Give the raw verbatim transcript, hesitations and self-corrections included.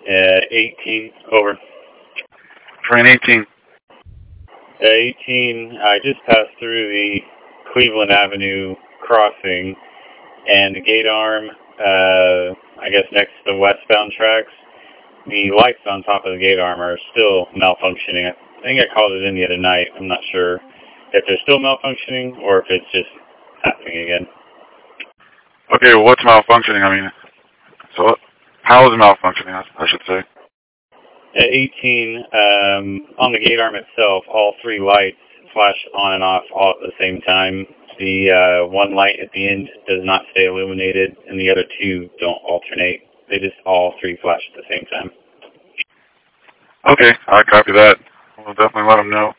Uh, eighteen, over. Train eighteen. Uh, eighteen, I just passed through the Cleveland Avenue crossing, and the gate arm, uh, I guess next to the westbound tracks, the lights on top of the gate arm are still malfunctioning. I think I called it in the other night. I'm not sure if they're still malfunctioning or if it's just happening again. Okay, well, what's malfunctioning? I mean, so how is it malfunctioning, I should say? At eighteen, um, on the gate arm itself, all three lights flash on and off all at the same time. The uh, one light at the end does not stay illuminated, and the other two don't alternate. They just all three flash at the same time. Okay, I copy that. We'll definitely let them know.